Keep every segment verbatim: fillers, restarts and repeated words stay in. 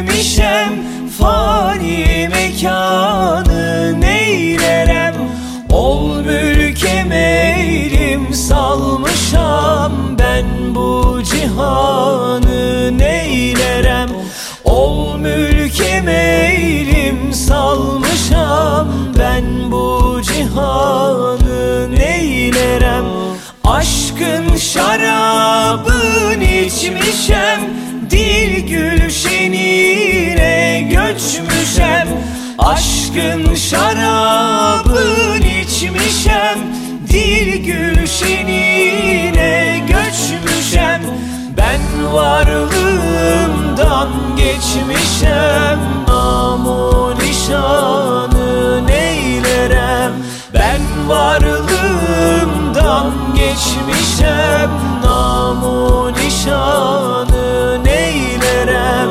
gelmişem, fani mekanı neylerem. Ol mülke meylim salmışam, ben bu cihanı neylerem. Ol mülke meylim salmışam, ben bu cihanı neylerem. Aşkın şarabın içmişem, dil gülşenine göçmüşem. Aşkın şarabın içmişem, dil gülşenine göçmüşem. Ben varlığımdan geçmişem, namı nişanı neylerem. Ben varlığımdan geçmişem, namı nişanı neylerem.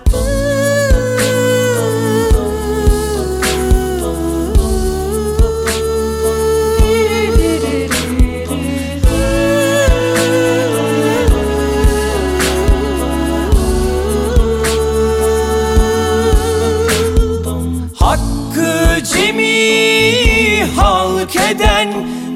Hakkı cemi halk eden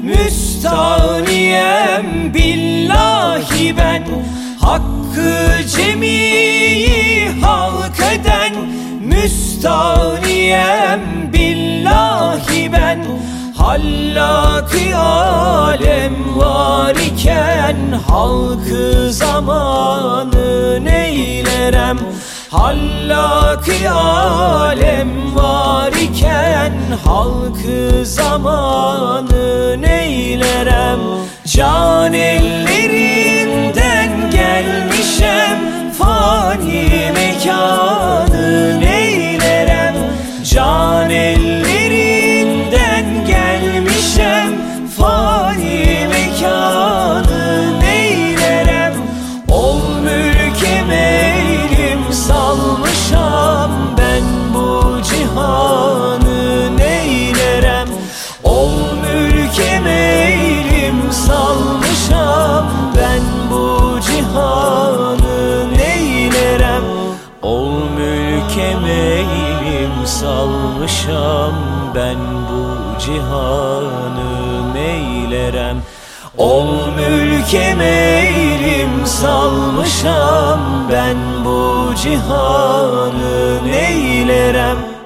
müstaniyem billahi ben. Hakkı cemi halk eden müstaniyem billahi ben. Hallak-ı alem var iken, halkı zamanı neylerem. Hallak-ı alem var iken, halkı zamanı neylerem. Can ellerinden gelmişem, fani mekanı neylerem. Can ellerinden gelmişem, fani mekanı neylerem. Ol mülke meylim salmışam, ben bu cihanı neylerem. Ol mülke meylim salmışam, ben bu cihanı neylerem. Ol mülke meylim salmışam, ben bu cihanı neylerem. Ol mülke meylim salmışam, ben bu cihanı neylerem.